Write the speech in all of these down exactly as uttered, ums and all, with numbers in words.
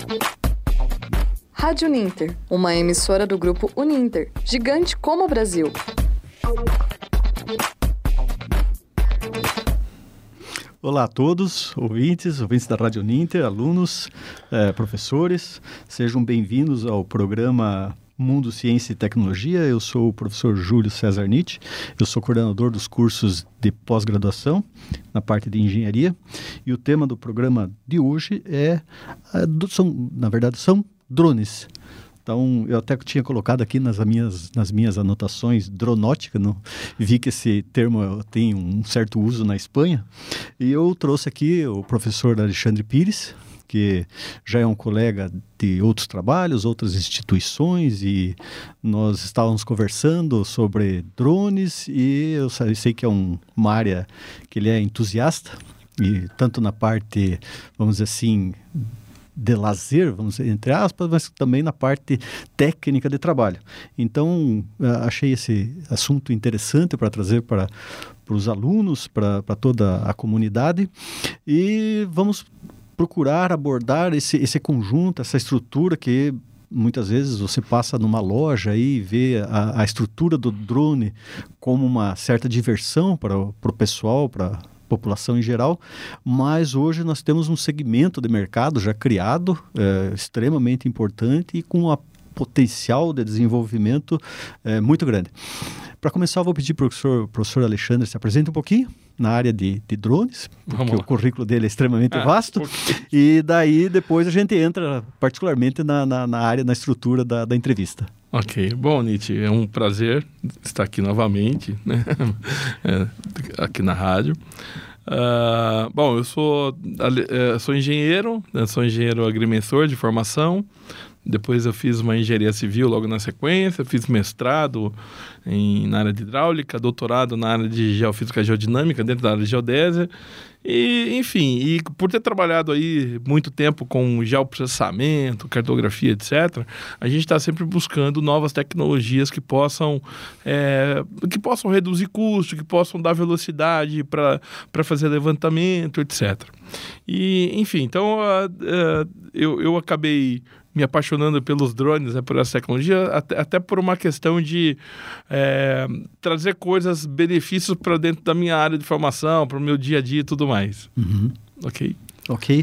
Rádio Uninter, uma emissora do grupo Uninter, gigante como o Brasil. Olá a todos, ouvintes, ouvintes da Rádio Uninter, alunos, eh, professores, sejam bem-vindos ao programa Mundo, Ciência e Tecnologia. Eu sou o professor Júlio César Nietzsche, eu sou coordenador dos cursos de pós-graduação na parte de engenharia, e o tema do programa de hoje é, é são, na verdade, são drones. Então, eu até tinha colocado aqui nas minhas, nas minhas anotações dronótica, não? Vi que esse termo tem um certo uso na Espanha, e eu trouxe aqui o professor Alexandre Pires, que já é um colega de outros trabalhos, outras instituições, e nós estávamos conversando sobre drones, e eu sei que é um, uma área que ele é entusiasta, e tanto na parte, vamos dizer assim, de lazer, vamos dizer, entre aspas, mas também na parte técnica de trabalho. Então, achei esse assunto interessante para trazer para, para os alunos, para, para toda a comunidade, e vamos procurar abordar esse, esse conjunto, essa estrutura que muitas vezes você passa numa loja e vê a, a estrutura do drone como uma certa diversão para o para o pessoal, para população em geral, mas hoje nós temos um segmento de mercado já criado, é, extremamente importante e com um potencial de desenvolvimento é, muito grande. Para começar, eu vou pedir para o professor, professor Alexandre se apresente um pouquinho na área de, de drones, porque o currículo dele é extremamente ah, vasto, e daí depois a gente entra particularmente na, na, na área, na estrutura da, da entrevista. Ok. Bom, Nietzsche, é um prazer estar aqui novamente, né? é, aqui na rádio. Uh, bom, eu sou, uh, sou engenheiro, né? Sou engenheiro agrimensor de formação. Depois eu fiz uma engenharia civil logo na sequência, fiz mestrado em, na área de hidráulica, doutorado na área de geofísica e geodinâmica, dentro da área de geodésia. E, enfim, e por ter trabalhado aí muito tempo com geoprocessamento, cartografia, etcétera, a gente está sempre buscando novas tecnologias que possam, é, que possam reduzir custo, que possam dar velocidade para fazer levantamento, etcétera. E, enfim, então uh, uh, eu, eu acabei me apaixonando pelos drones, né, por essa tecnologia, até, até por uma questão de é, trazer coisas, benefícios para dentro da minha área de formação, para o meu dia a dia e tudo mais. Uhum. Ok? Ok.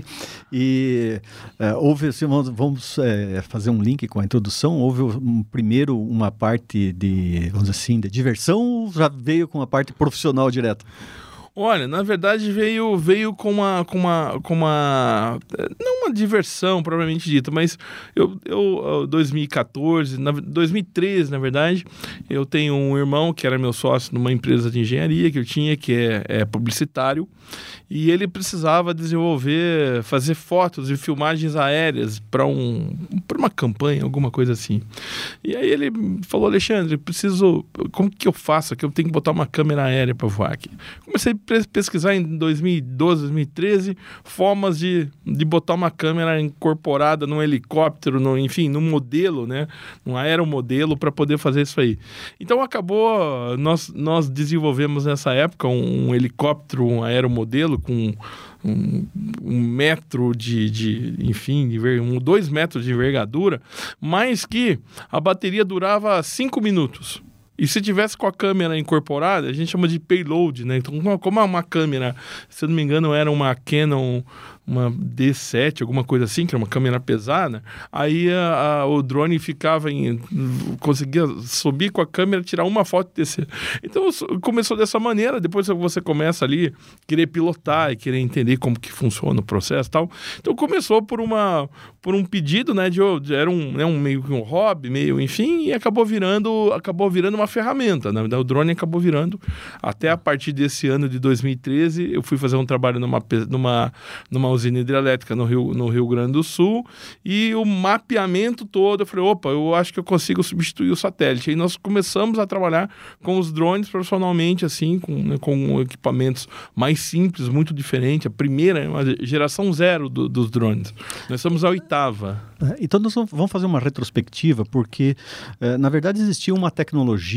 E é, houve, assim, vamos, vamos é, fazer um link com a introdução. Houve um, primeiro uma parte de, vamos dizer assim, de diversão, ou já veio com a parte profissional direto? Olha, na verdade veio, veio com, uma, com, uma, com uma... Não uma diversão, propriamente dita, mas eu, eu dois mil e catorze, na, dois mil e treze, na verdade, eu tenho um irmão que era meu sócio numa empresa de engenharia que eu tinha, que é, é publicitário, e ele precisava desenvolver, fazer fotos e filmagens aéreas para um, para uma campanha, alguma coisa assim. E aí ele falou: Alexandre, preciso... Como que eu faço aqui? Eu tenho que botar uma câmera aérea para voar aqui. Comecei a pesquisar em dois mil e doze, dois mil e treze formas de, de botar uma câmera incorporada num helicóptero, no, enfim, num modelo, né? Num aeromodelo para poder fazer isso aí. Então acabou, nós, nós desenvolvemos nessa época um, um helicóptero, um aeromodelo com um, um metro de, de enfim, de, um, dois metros de envergadura, mas que a bateria durava cinco minutos. E se tivesse com a câmera incorporada, a gente chama de payload, né? Então, como é uma câmera, se eu não me engano, era uma Canon, uma D sete, alguma coisa assim, que era uma câmera pesada, aí a, a, o drone ficava em... conseguia subir com a câmera, tirar uma foto e descer. Então, começou dessa maneira. Depois você começa ali querer pilotar e querer entender como que funciona o processo e tal. Então, começou por, uma, por um pedido, né? De, de, era um, né, um meio que um hobby, meio, enfim, e acabou virando, acabou virando uma ferramenta, né? O drone acabou virando, até a partir desse ano de dois mil e treze, eu fui fazer um trabalho numa, numa, numa usina hidrelétrica no Rio, no Rio Grande do Sul, e o mapeamento todo, eu falei, opa, eu acho que eu consigo substituir o satélite. E nós começamos a trabalhar com os drones profissionalmente, assim, com, né, com equipamentos mais simples, muito diferente. A primeira, uma geração zero do, dos drones. Nós somos a oitava. Então nós vamos fazer uma retrospectiva, porque, na verdade, existia uma tecnologia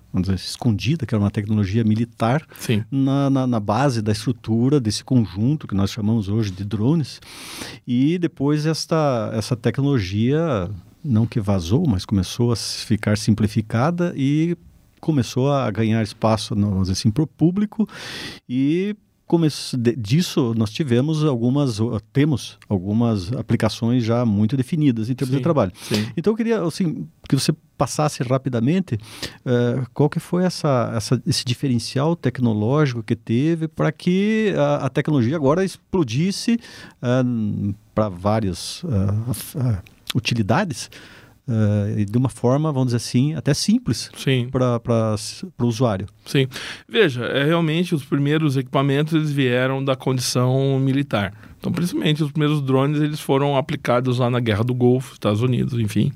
vamos dizer, escondida, que era uma tecnologia militar, na, na, na base da estrutura desse conjunto que nós chamamos hoje de drones. E depois esta, essa tecnologia, não que vazou, mas começou a ficar simplificada e começou a ganhar espaço, vamos dizer assim, para o público. E Comece... disso nós tivemos algumas, temos algumas aplicações já muito definidas em termos sim, de trabalho. Sim. Então eu queria assim, que você passasse rapidamente uh, qual que foi essa, essa, esse diferencial tecnológico que teve para que a, a tecnologia agora explodisse uh, para várias uh, uh, utilidades. Uh, de uma forma, vamos dizer assim, até simples para o usuário. Sim. Veja, é, realmente os primeiros equipamentos eles vieram da condição militar. Então, principalmente, os primeiros drones eles foram aplicados lá na Guerra do Golfo, Estados Unidos, enfim.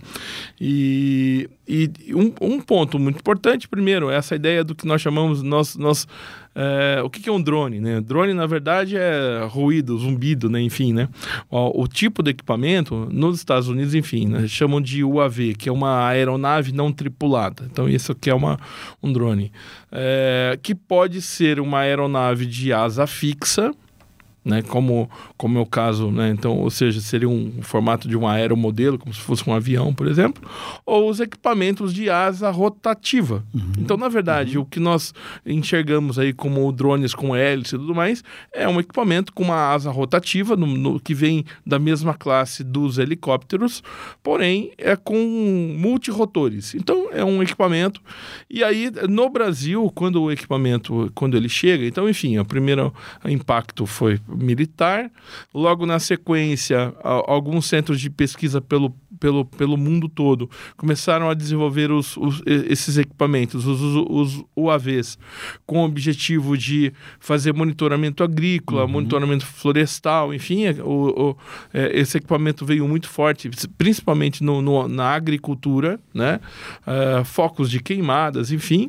E, e um, um ponto muito importante, primeiro, é essa ideia do que nós chamamos, nós, nós, é, o que é um drone, né? Drone, na verdade, é ruído, zumbido, né? Enfim, né? O, o tipo de equipamento, nos Estados Unidos, enfim, né? Chamam de U A V, que é uma aeronave não tripulada. Então, isso aqui é uma, um drone. É, que pode ser uma aeronave de asa fixa, né, como, como é o caso, né, então, ou seja, seria um, um formato de um aeromodelo, como se fosse um avião, por exemplo, ou os equipamentos de asa rotativa. Uhum. Então, na verdade, uhum. o que nós enxergamos aí como drones com hélice e tudo mais, é um equipamento com uma asa rotativa, no, no, que vem da mesma classe dos helicópteros, porém, é com multirotores. Então, é um equipamento, e aí, no Brasil, quando o equipamento, quando ele chega, então, enfim, o primeiro impacto foi militar, logo na sequência alguns centros de pesquisa pelo, pelo, pelo mundo todo começaram a desenvolver os, os, esses equipamentos, os, os, os U A Vs, com o objetivo de fazer monitoramento agrícola, uhum. monitoramento florestal, enfim, o, o, esse equipamento veio muito forte, principalmente no, no, na agricultura, né? Uh, focos de queimadas, enfim.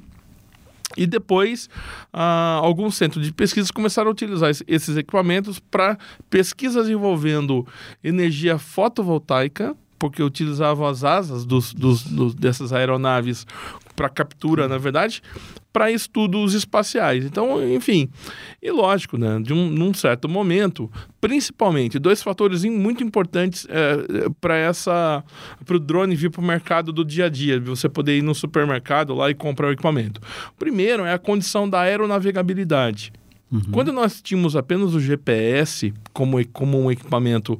E depois, ah, alguns centros de pesquisa começaram a utilizar esses equipamentos para pesquisas envolvendo energia fotovoltaica, porque utilizavam as asas dos, dos, dos, dessas aeronaves para captura, na verdade, para estudos espaciais. Então, enfim, e lógico, né, de um, num certo momento, principalmente, dois fatores muito importantes é, para essa, para o drone vir para o mercado do dia a dia, você poder ir no supermercado lá e comprar o equipamento. O primeiro é a condição da aeronavegabilidade. Uhum. Quando nós tínhamos apenas o G P S como, como um equipamento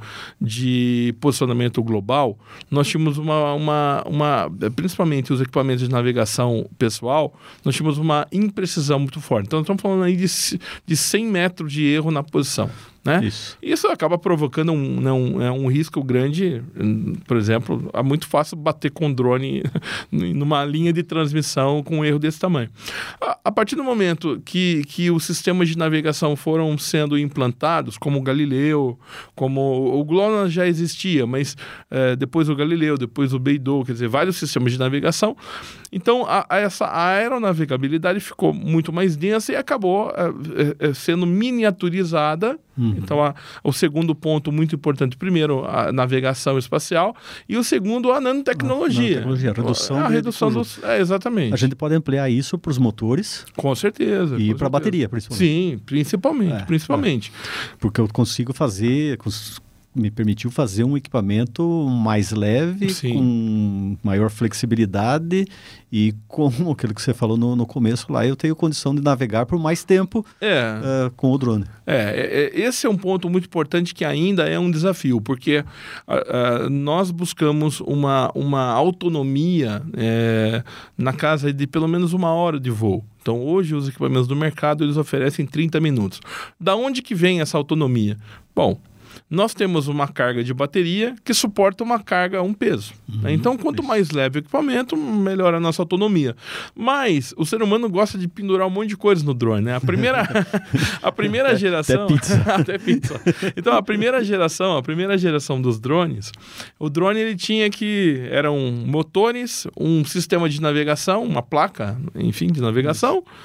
de posicionamento global, nós tínhamos uma, uma, uma, principalmente os equipamentos de navegação pessoal, nós tínhamos uma imprecisão muito forte. Então, nós estamos falando aí de, de cem metros de erro na posição. Né? Isso. Isso acaba provocando um, né, um, é um risco grande. Por exemplo, é muito fácil bater com drone numa linha de transmissão com um erro desse tamanho. A, a partir do momento que, que os sistemas de navegação foram sendo implantados, como o Galileu, como o GLONASS já existia, mas é, depois o Galileu, depois o Beidou, quer dizer, vários sistemas de navegação. Então, a, a essa aeronavegabilidade ficou muito mais densa e acabou é, é, sendo miniaturizada. Uhum. Então, a, o segundo ponto muito importante, primeiro, a navegação espacial, e o segundo, a nanotecnologia. A, nanotecnologia, a redução, a, a redução de, dos... É, exatamente. A gente pode ampliar isso para os motores. Com certeza. E para a bateria, principalmente. Sim, principalmente. É, principalmente. É. Porque eu consigo fazer... Cons... me permitiu fazer um equipamento mais leve, sim, com maior flexibilidade e com aquilo que você falou no, no começo lá, eu tenho condição de navegar por mais tempo é. uh, com o drone. É, é, esse é um ponto muito importante que ainda é um desafio, porque uh, uh, nós buscamos uma, uma autonomia é, na casa de pelo menos uma hora de voo. Então, hoje, os equipamentos do mercado, eles oferecem trinta minutos. Da onde que vem essa autonomia? Bom, nós temos uma carga de bateria que suporta uma carga, um peso. Uhum, né? Então, quanto isso. mais leve o equipamento, melhor a nossa autonomia. Mas o ser humano gosta de pendurar um monte de coisas no drone, né? A primeira, a primeira geração... Até pizza. Até pizza. Então, a primeira geração, a primeira geração dos drones, o drone ele tinha que... Eram motores, um sistema de navegação, uma placa, enfim, de navegação,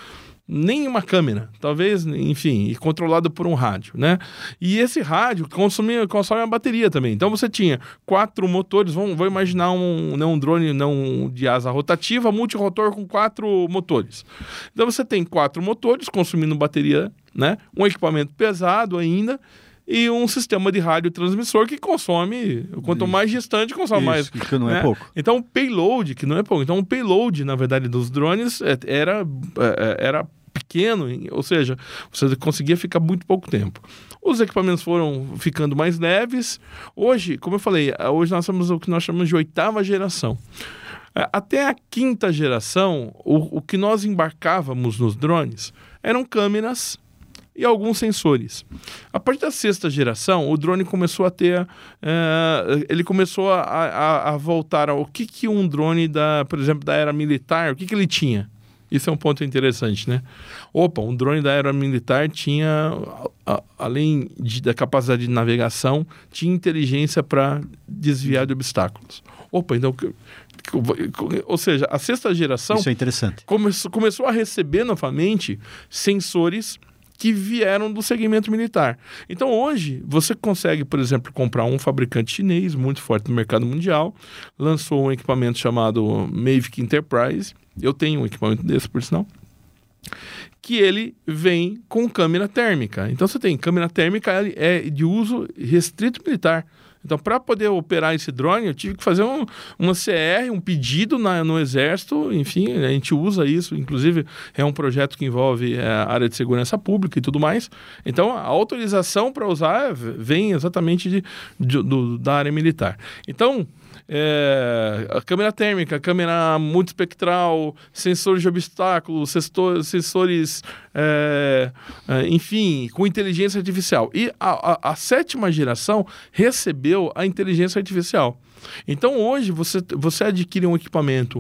nem uma câmera, talvez, enfim, e controlado por um rádio, né? E esse rádio consome, consome a bateria também. Então você tinha quatro motores, vamos, vamos imaginar um, não um drone não de asa rotativa, multirotor com quatro motores. Então você tem quatro motores consumindo bateria, né? Um equipamento pesado ainda, e um sistema de radiotransmissor que consome, quanto Isso. mais distante, consome Isso, mais. que não né? é pouco. Então, o payload, que não é pouco, então o payload, na verdade, dos drones era, era pequeno, ou seja, você conseguia ficar muito pouco tempo. Os equipamentos foram ficando mais leves. Hoje, como eu falei, hoje nós temos o que nós chamamos de oitava geração. Até a quinta geração, o, o que nós embarcávamos nos drones eram câmeras e alguns sensores. A partir da sexta geração, o drone começou a ter... Uh, ele começou a, a, a voltar ao que, que um drone, da, por exemplo, da era militar, o que, que ele tinha? Isso é um ponto interessante, né? Opa, um drone da era militar tinha, a, a, além de, da capacidade de navegação, tinha inteligência para desviar de obstáculos. Opa, então... Ou seja, a sexta geração... Isso é interessante. Começou, começou a receber novamente sensores que vieram do segmento militar. Então, hoje, você consegue, por exemplo, comprar um fabricante chinês muito forte no mercado mundial, lançou um equipamento chamado Mavic Enterprise, eu tenho um equipamento desse, por sinal, que ele vem com câmera térmica. Então, você tem câmera térmica, é de uso restrito militar. Então, para poder operar esse drone, eu tive que fazer um, uma C R, um pedido na, no Exército, enfim, a gente usa isso, inclusive é um projeto que envolve é, a área de segurança pública e tudo mais. Então, a autorização para usar vem exatamente de, de, do, da área militar. Então, É, a câmera térmica, câmera multiespectral, sensores de obstáculos, sensor, sensores, é, é, enfim, com inteligência artificial. E a, a, a sétima geração recebeu a inteligência artificial. Então, hoje, você, você adquire um equipamento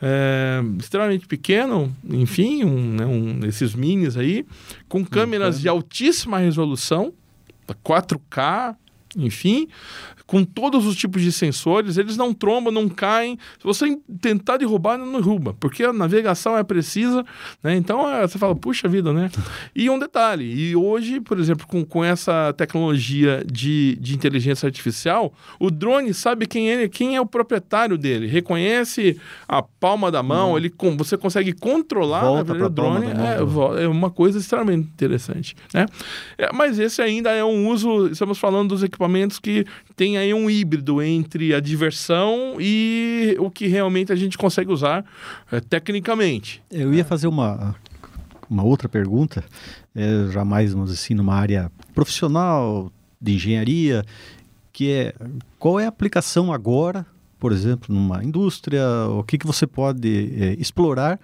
é, extremamente pequeno, enfim, um, né, um, esses minis aí, com câmeras de altíssima resolução, quatro K, enfim, com todos os tipos de sensores, eles não trombam, não caem. Se você tentar derrubar, não derruba, porque a navegação é precisa, né? Então, é, você fala, puxa vida, né? E um detalhe, e hoje, por exemplo, com, com essa tecnologia de, de inteligência artificial, o drone sabe quem, ele, quem é o proprietário dele, reconhece a palma da mão, hum. ele, com, você consegue controlar Volta o drone, é, é uma coisa extremamente interessante, né? É, mas esse ainda é um uso, estamos falando dos equipamentos que tem aí um híbrido entre a diversão e o que realmente a gente consegue usar é, tecnicamente. Eu ia fazer uma, uma outra pergunta, é, já mais, vamos dizer assim, numa área profissional de engenharia, que é qual é a aplicação agora, por exemplo, numa indústria, o que, que você pode é, explorar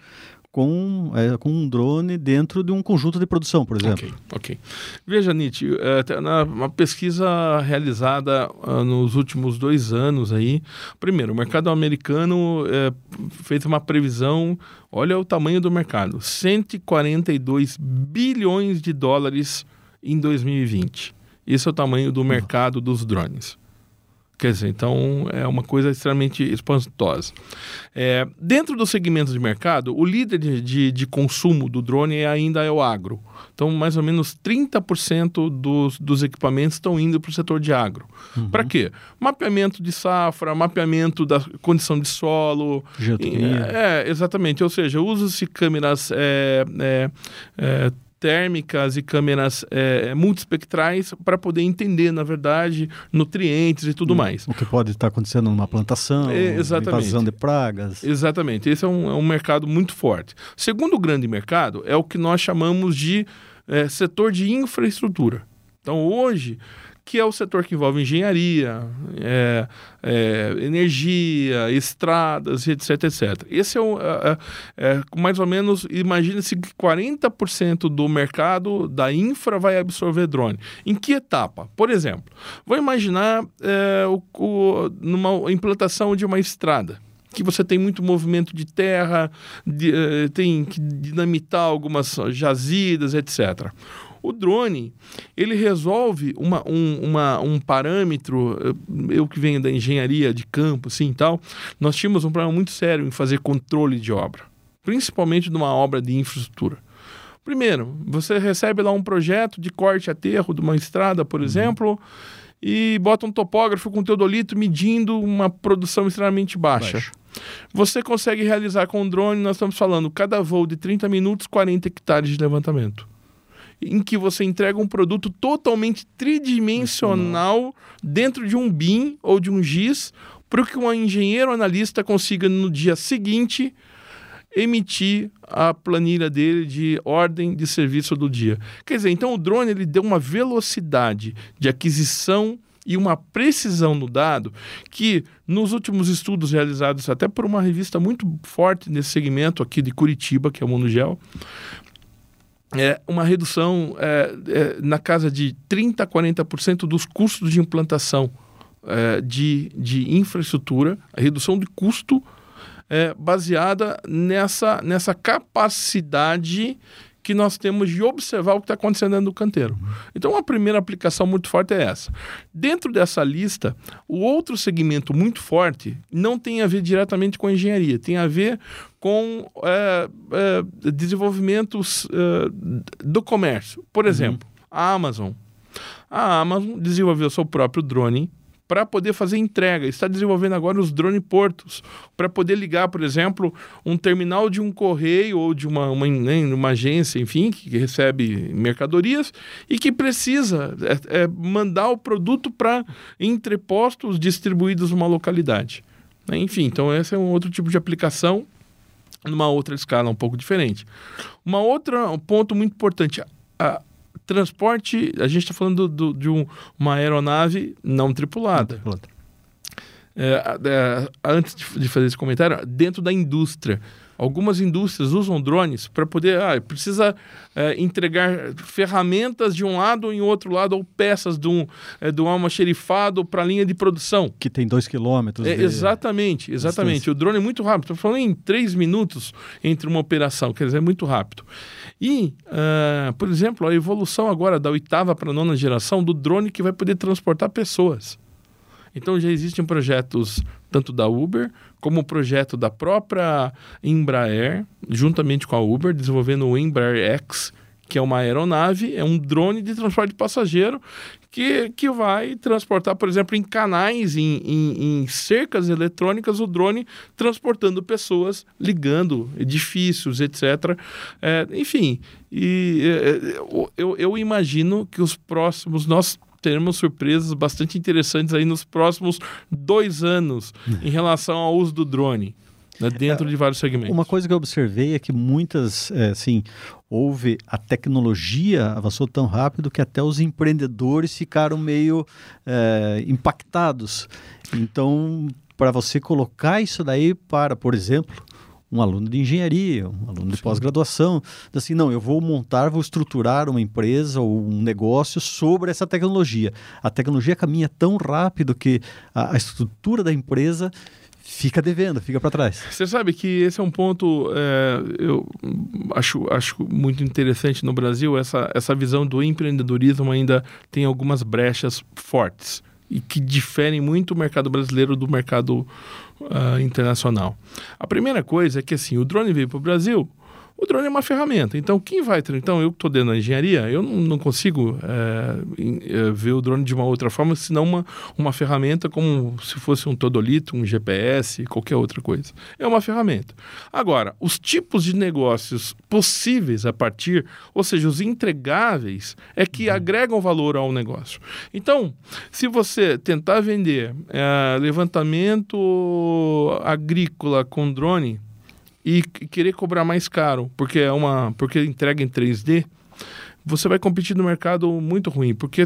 com, é, com um drone dentro de um conjunto de produção, por exemplo. Ok, ok. Veja, Nietzsche, uh, na, uma pesquisa realizada uh, nos últimos dois anos aí, primeiro, o mercado americano uh, fez uma previsão, olha o tamanho do mercado, cento e quarenta e dois bilhões de dólares em dois mil e vinte. Esse é o tamanho do mercado dos drones. Quer dizer, então é uma coisa extremamente espantosa. É, dentro do segmento de mercado, o líder de, de, de consumo do drone ainda é o agro. Então, mais ou menos trinta por cento dos, dos equipamentos estão indo para o setor de agro. Uhum. Para quê? Mapeamento de safra, mapeamento da condição de solo. Geotecnia. É, exatamente. Ou seja, usa-se câmeras... É, é, é, térmicas e câmeras é, multiespectrais para poder entender, na verdade, nutrientes e tudo mais. O que pode estar acontecendo numa plantação, é, exatamente. Invasão de pragas. Exatamente. Esse é um, é um mercado muito forte. O segundo grande mercado é o que nós chamamos de é, setor de infraestrutura. Então, hoje, que é o setor que envolve engenharia, é, é, energia, estradas, etc, etcétera. Esse é, o, é, é mais ou menos, imagine-se que quarenta por cento do mercado da infra vai absorver drone. Em que etapa? Por exemplo, vou imaginar é, o, o, numa implantação de uma estrada, que você tem muito movimento de terra, de, uh, tem que dinamitar algumas jazidas, etcétera. O drone, ele resolve uma, um, uma, um parâmetro, eu que venho da engenharia de campo, assim, tal, nós tínhamos um problema muito sério em fazer controle de obra, principalmente numa obra de infraestrutura. Primeiro, você recebe lá um projeto de corte e aterro de uma estrada, por uhum. exemplo, e bota um topógrafo com teodolito medindo uma produção extremamente baixa. Baixo. Você consegue realizar com o drone, nós estamos falando, cada voo de trinta minutos, quarenta hectares de levantamento. Em que você entrega um produto totalmente tridimensional dentro de um B I M ou de um giz, para que um engenheiro analista consiga, no dia seguinte, emitir a planilha dele de ordem de serviço do dia. Quer dizer, então o drone ele deu uma velocidade de aquisição e uma precisão no dado que, nos últimos estudos realizados até por uma revista muito forte nesse segmento aqui de Curitiba, que é o Mundo Geo, é uma redução é, é, na casa de trinta a quarenta por cento dos custos de implantação é, de, de infraestrutura, a redução de custo é, baseada nessa, nessa capacidade que nós temos de observar o que está acontecendo dentro do canteiro. Então, a primeira aplicação muito forte é essa. Dentro dessa lista, o outro segmento muito forte não tem a ver diretamente com a engenharia, tem a ver com é, é, desenvolvimentos é, do comércio. Por exemplo, uhum. a Amazon. A Amazon desenvolveu seu próprio drone para poder fazer entrega. Está desenvolvendo agora os drone portos, para poder ligar, por exemplo, um terminal de um correio ou de uma, uma, uma agência, enfim, que recebe mercadorias e que precisa é, é, mandar o produto para entrepostos distribuídos numa localidade. Enfim, então esse é um outro tipo de aplicação numa outra escala um pouco diferente. Uma outra, um ponto muito importante, a transporte, a gente está falando do, de um, uma aeronave não tripulada. Não tripulada. É, é, antes de, de fazer esse comentário, dentro da indústria, algumas indústrias usam drones para poder, ah, precisa é, entregar ferramentas de um lado ou em outro lado, ou peças de um, é, de um almoxerifado para a linha de produção. Que tem dois quilômetros. É, de... Exatamente, exatamente. Distância. O drone é muito rápido. Estou falando em três minutos entre uma operação, quer dizer, é muito rápido. E, uh, por exemplo, a evolução agora da oitava para a nona geração do drone que vai poder transportar pessoas. Então já existem projetos tanto da Uber como o projeto da própria Embraer, juntamente com a Uber, desenvolvendo o Embraer X, que é uma aeronave, é um drone de transporte de passageiro que, que vai transportar, por exemplo, em canais, em, em, em cercas eletrônicas, o drone transportando pessoas, ligando edifícios, etcétera. É, enfim, e, é, eu, eu imagino que os próximos... nós teremos surpresas bastante interessantes aí nos próximos dois anos em relação ao uso do drone, né, dentro é, de vários segmentos. Uma coisa que eu observei é que muitas, é, assim, houve a tecnologia avançou tão rápido que até os empreendedores ficaram meio é, impactados. Então, para você colocar isso daí para, por exemplo, um aluno de engenharia, um aluno de Sim. pós-graduação, assim, não, eu vou montar, vou estruturar uma empresa ou um negócio sobre essa tecnologia. A tecnologia caminha tão rápido que a, a estrutura da empresa fica devendo, fica para trás. Você sabe que esse é um ponto, é, eu acho, acho muito interessante no Brasil, essa, essa visão do empreendedorismo ainda tem algumas brechas fortes e que diferem muito o mercado brasileiro do mercado uh, internacional. A primeira coisa é que, assim, o drone veio para o Brasil, o drone é uma ferramenta. Então, quem vai... Então, eu que estou dentro da engenharia, eu não, não consigo é, ver o drone de uma outra forma, senão uma, uma ferramenta como se fosse um teodolito, um G P S, qualquer outra coisa. É uma ferramenta. Agora, os tipos de negócios possíveis a partir, ou seja, os entregáveis, é que agregam valor ao negócio. Então, se você tentar vender é, levantamento agrícola com drone e querer cobrar mais caro, porque é uma, porque entrega em três D, você vai competir no mercado muito ruim, porque é,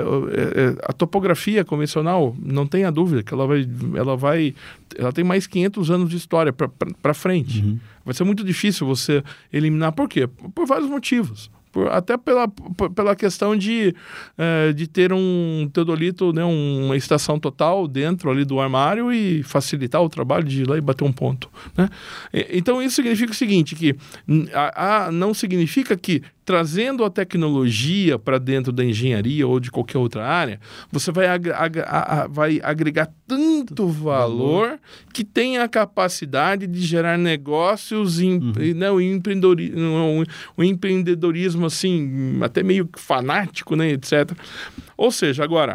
é, a topografia convencional, não tenha dúvida que ela vai, ela vai, ela tem mais quinhentos anos de história para frente. Uhum. Vai ser muito difícil você eliminar. Por quê? Por vários motivos. Por, até pela, por, pela questão de, é, de ter um teodolito, né, uma estação total dentro ali do armário e facilitar o trabalho de ir lá e bater um ponto, né? E, então isso significa o seguinte, que a, a, não significa que trazendo a tecnologia para dentro da engenharia ou de qualquer outra área, você vai, ag- ag- a- a- vai agregar tanto valor, valor que tem a capacidade de gerar negócios, em, uhum. né, o, empreendedori- o, o empreendedorismo assim, até meio fanático, né, etcétera. Ou seja, agora,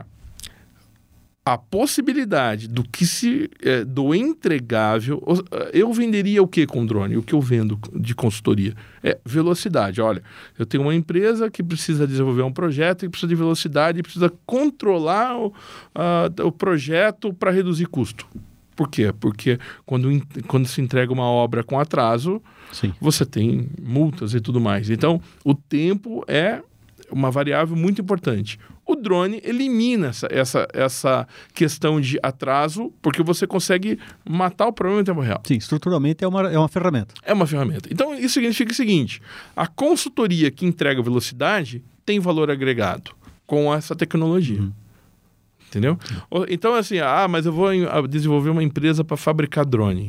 a possibilidade do que se é, do entregável, eu venderia o que com drone? O que eu vendo de consultoria? É velocidade. Olha, eu tenho uma empresa que precisa desenvolver um projeto e precisa de velocidade e precisa controlar o, uh, o projeto para reduzir custo. Por quê? Porque quando, quando se entrega uma obra com atraso, Sim. você tem multas e tudo mais. Então, o tempo é uma variável muito importante. O drone elimina essa, essa, essa questão de atraso, porque você consegue matar o problema em tempo real. Sim, estruturalmente é uma, é uma ferramenta. É uma ferramenta. Então, isso significa o seguinte, a consultoria que entrega velocidade tem valor agregado com essa tecnologia. Uhum. Entendeu? Uhum. Então, assim, ah, mas eu vou desenvolver uma empresa para fabricar drone.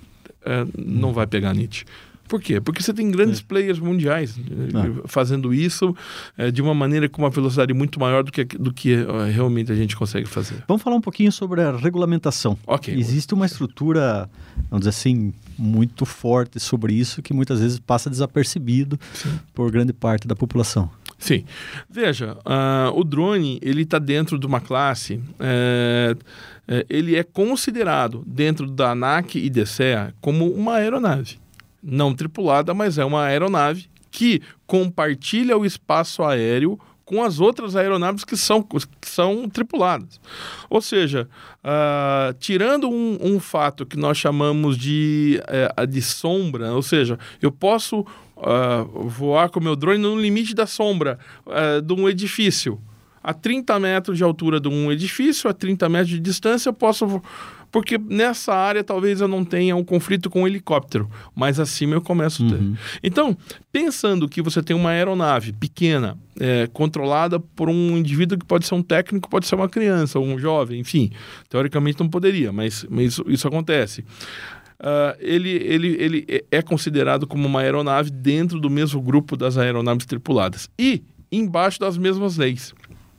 É, uhum. Não vai pegar N I T. Por quê? Porque você tem grandes é. players mundiais ah. fazendo isso é, de uma maneira com uma velocidade muito maior do que, do que é, realmente a gente consegue fazer. Vamos falar um pouquinho sobre a regulamentação. Okay, Existe uma estrutura, vamos dizer assim, muito forte sobre isso que muitas vezes passa desapercebido Sim. por grande parte da população. Sim. Veja, uh, o drone, ele está dentro de uma classe, é, é, ele é considerado dentro da ANAC e D C E A como uma aeronave. Não tripulada, mas é uma aeronave que compartilha o espaço aéreo com as outras aeronaves que são, que são tripuladas. Ou seja, uh, tirando um, um fato que nós chamamos de, uh, de sombra, ou seja, eu posso uh, voar com o meu drone no limite da sombra uh, de um edifício. A trinta metros de altura de um edifício, a trinta metros de distância, eu posso... Porque nessa área talvez eu não tenha um conflito com um helicóptero, mas acima eu começo a ter. Uhum. Então, pensando que você tem uma aeronave pequena, é, controlada por um indivíduo que pode ser um técnico, pode ser uma criança, um jovem, enfim, teoricamente não poderia, mas, mas isso, isso acontece. Uh, ele, ele, ele é considerado como uma aeronave dentro do mesmo grupo das aeronaves tripuladas e embaixo das mesmas leis.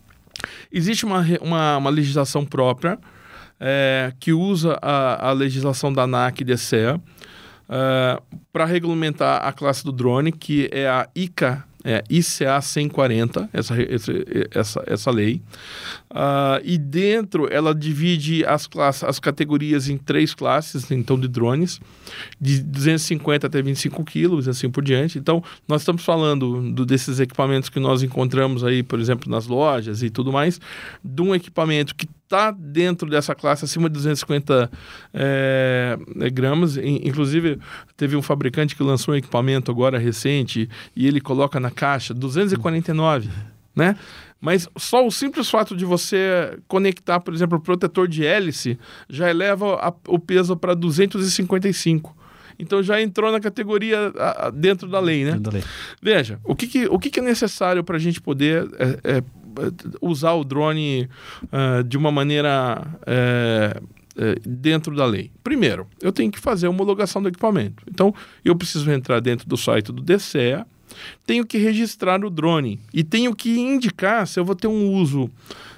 Existe uma, uma, uma legislação própria É, que usa a, a legislação da ANAC e D C E A é, para regulamentar a classe do drone, que é a I C A, é, I C A cento e quarenta, essa, essa, essa lei. Uh, e dentro ela divide as, classes, as categorias em três classes, então, de drones, de duzentos e cinquenta até vinte e cinco quilos, e assim por diante. Então, nós estamos falando do, desses equipamentos que nós encontramos aí, por exemplo, nas lojas e tudo mais, de um equipamento que está dentro dessa classe acima de duzentos e cinquenta é, gramas. Inclusive, teve um fabricante que lançou um equipamento agora recente e ele coloca na caixa duzentos e quarenta e nove, né? Mas só o simples fato de você conectar, por exemplo, o protetor de hélice já eleva a, o peso para duzentos e cinquenta e cinco. Então já entrou na categoria a, a, dentro da lei, né? Da lei. Veja, o que, que, o que, que é necessário para a gente poder é, é, usar o drone uh, de uma maneira é, é, dentro da lei? Primeiro, eu tenho que fazer a homologação do equipamento. Então, eu preciso entrar dentro do site do D C E A, tenho que registrar o drone e tenho que indicar se eu vou ter um uso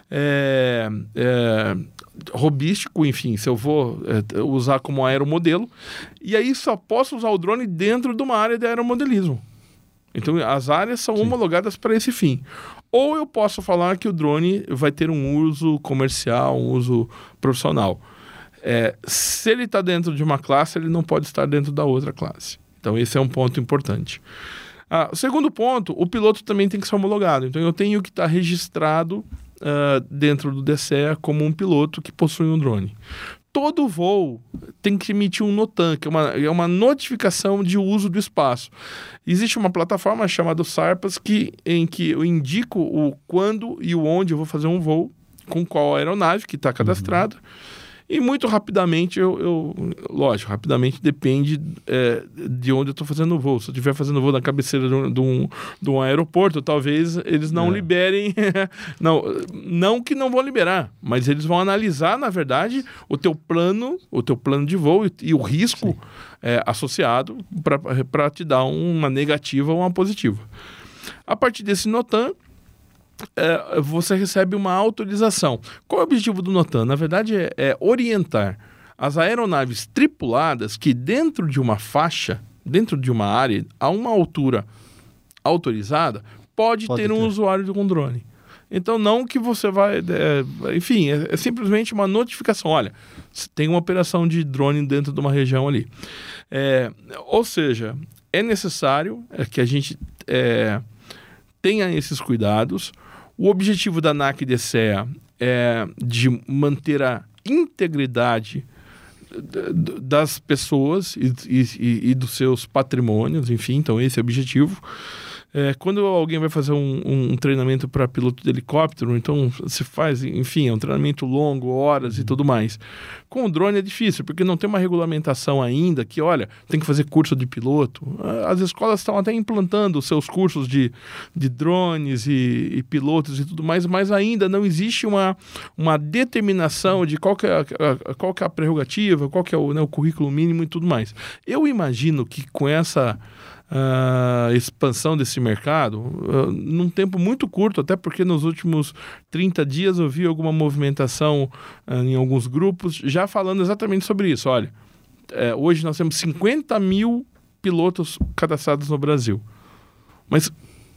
é, é, robístico, enfim, se eu vou é, usar como aeromodelo, e aí só posso usar o drone dentro de uma área de aeromodelismo. Então, as áreas são Sim. homologadas para esse fim. Ou eu posso falar que o drone vai ter um uso comercial, um uso profissional. É, se ele está dentro de uma classe, ele não pode estar dentro da outra classe. Então, esse é um ponto importante. Ah, o segundo ponto, o piloto também tem que ser homologado. Então, eu tenho que estar registrado uh, dentro do D C E A como um piloto que possui um drone. Todo voo tem que emitir um NOTAM, que é uma, é uma notificação de uso do espaço. Existe uma plataforma chamada SARPAS que, em que eu indico o quando e o onde eu vou fazer um voo, com qual aeronave que está cadastrada. Uhum. E muito rapidamente, eu, eu lógico, rapidamente depende é, de onde eu estou fazendo o voo. Se eu estiver fazendo o voo na cabeceira de um, de um, de um aeroporto, talvez eles não é. liberem... não, não que não vão liberar, mas eles vão analisar, na verdade, o teu plano, o teu plano de voo e, e o risco é, associado para te dar uma negativa ou uma positiva. A partir desse NOTAM, é, você recebe uma autorização. Qual é o objetivo do NOTAM? Na verdade, é, é orientar as aeronaves tripuladas que dentro de uma faixa, dentro de uma área, a uma altura autorizada, pode, pode ter, ter um usuário de um drone. Então, não que você vai... É, enfim, é, é simplesmente uma notificação. Olha, tem uma operação de drone dentro de uma região ali. É, ou seja, é necessário que a gente é, tenha esses cuidados. O objetivo da ANAC e D C E A é de manter a integridade das pessoas e, e, e dos seus patrimônios, enfim, então esse é o objetivo. É, quando alguém vai fazer um, um treinamento para piloto de helicóptero, então se faz, enfim, é um treinamento longo, horas e tudo mais. Com o drone é difícil, porque não tem uma regulamentação ainda que, olha, tem que fazer curso de piloto. As escolas estão até implantando os seus cursos de, de drones e, e pilotos e tudo mais, mas ainda não existe uma, uma determinação de qual que é a, qual que é a prerrogativa, qual que é o, né, o currículo mínimo e tudo mais. Eu imagino que com essa... Uh, expansão desse mercado uh, num tempo muito curto, até porque nos últimos trinta dias eu vi alguma movimentação uh, em alguns grupos já falando exatamente sobre isso. Olha, uh, hoje nós temos cinquenta mil pilotos cadastrados no Brasil, mas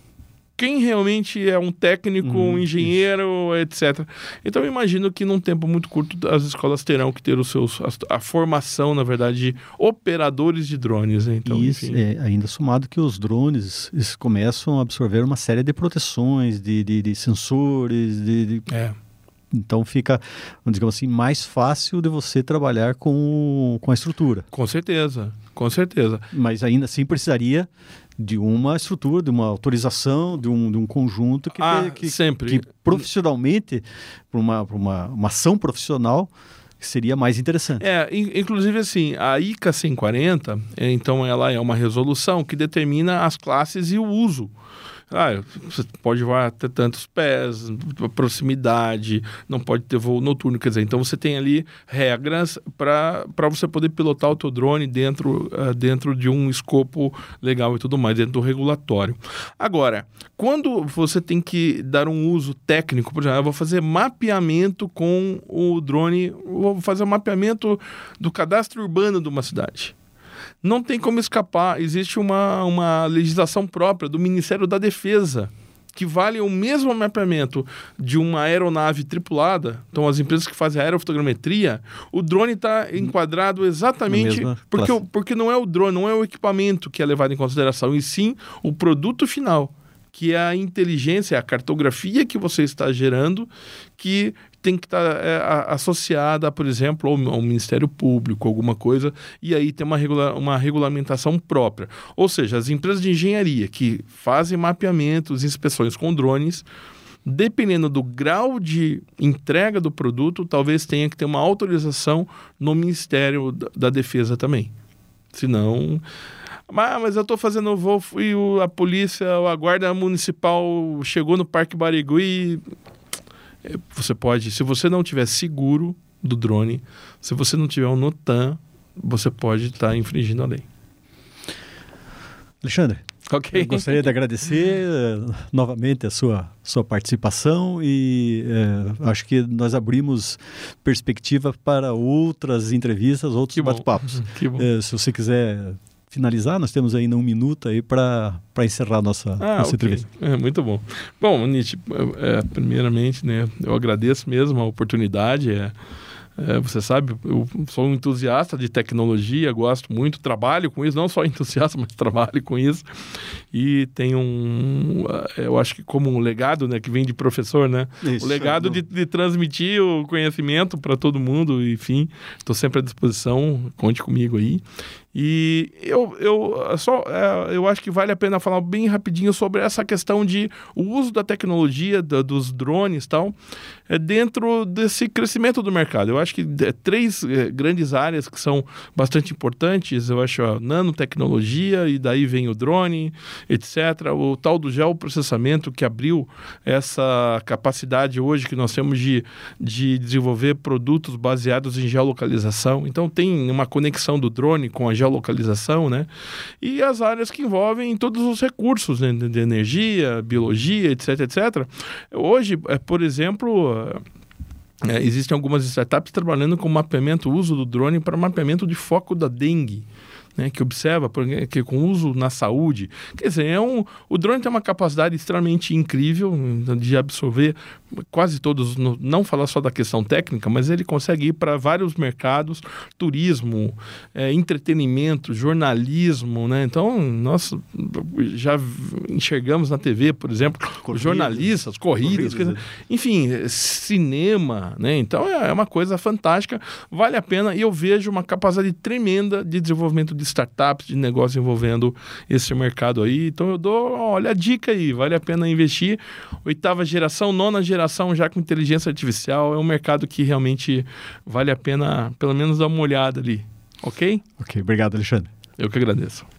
quem realmente é um técnico, hum, um engenheiro, isso. etcétera. Então eu imagino que num tempo muito curto as escolas terão que ter os seus, a, a formação, na verdade, de operadores de drones. Né? Então, isso, enfim. É, ainda somado que os drones eles começam a absorver uma série de proteções, de, de, de sensores, de... de... É. Então fica, digamos assim, mais fácil de você trabalhar com, com a estrutura. Com certeza, com certeza. Mas ainda assim precisaria de uma estrutura, de uma autorização, de um, de um conjunto que, ah, que, sempre. que profissionalmente, para uma, para uma, uma ação profissional, seria mais interessante. É, inclusive assim, a I C A cento e quarenta, então ela é uma resolução que determina as classes e o uso. Ah, você pode voar até tantos pés, proximidade, não pode ter voo noturno, quer dizer, então você tem ali regras para você poder pilotar o teu drone dentro, uh, dentro de um escopo legal e tudo mais, dentro do regulatório. Agora, quando você tem que dar um uso técnico, por exemplo, eu vou fazer mapeamento com o drone, vou fazer um mapeamento do cadastro urbano de uma cidade. Não tem como escapar, existe uma, uma legislação própria do Ministério da Defesa que vale o mesmo mapeamento de uma aeronave tripulada. Então, as empresas que fazem aerofotogrametria, o drone está enquadrado exatamente porque, o, porque não é o drone, não é o equipamento que é levado em consideração, e sim o produto final, que é a inteligência, a cartografia que você está gerando, que tem que estar é, associada, por exemplo, ao, ao Ministério Público, alguma coisa, e aí tem uma, regula- uma regulamentação própria. Ou seja, as empresas de engenharia que fazem mapeamentos, inspeções com drones, dependendo do grau de entrega do produto, talvez tenha que ter uma autorização no Ministério da, da Defesa também. Senão... Ah, mas eu estou fazendo voo e o, a polícia, a guarda municipal chegou no Parque Barigui. Você pode, se você não tiver seguro do drone, se você não tiver um NOTAM, você pode estar tá infringindo a lei. Alexandre, okay. eu gostaria de agradecer uh, novamente a sua, sua participação e uh, acho que nós abrimos perspectiva para outras entrevistas, outros bate-papos. Que bom. Uh, se você quiser finalizar, nós temos ainda um minuto aí para encerrar a nossa, ah, nossa okay. entrevista. É, muito bom. Bom, Nietzsche, é, primeiramente, né, eu agradeço mesmo a oportunidade. É, é, você sabe, eu sou um entusiasta de tecnologia, gosto muito, trabalho com isso, não só entusiasta, mas trabalho com isso. E tenho um, eu acho que como um legado, né, que vem de professor, né? Isso, o legado de, de transmitir o conhecimento para todo mundo, enfim, estou sempre à disposição, conte comigo aí. E eu, eu, só, é, eu acho que vale a pena falar bem rapidinho sobre essa questão de o uso da tecnologia, da, dos drones e tal, é, dentro desse crescimento do mercado. Eu acho que é, três é, grandes áreas que são bastante importantes, eu acho a nanotecnologia, e daí vem o drone, etcétera. O tal do geoprocessamento que abriu essa capacidade hoje que nós temos de, de desenvolver produtos baseados em geolocalização. Então tem uma conexão do drone com a geolocalização, né? E as áreas que envolvem todos os recursos, né? De energia, biologia, etc, etcétera. Hoje, é, por exemplo... É, existem algumas startups trabalhando com mapeamento, uso do drone para mapeamento de foco da dengue, né, que observa que com uso na saúde. Quer dizer, é um, o drone tem uma capacidade extremamente incrível de absorver quase todos, não falar só da questão técnica, mas ele consegue ir para vários mercados, turismo, é, entretenimento, jornalismo, né? Então, nós já enxergamos na T V, por exemplo, corridas, jornalistas, corridas, corridas dizer, enfim, cinema, né? Então, é uma coisa fantástica, vale a pena, e eu vejo uma capacidade tremenda de desenvolvimento de startups, de negócio envolvendo esse mercado aí. Então, eu dou, olha a dica aí, vale a pena investir. Oitava geração, nona geração, já com inteligência artificial, é um mercado que realmente vale a pena, pelo menos, dar uma olhada ali. Ok? Ok, obrigado, Alexandre. Eu que agradeço.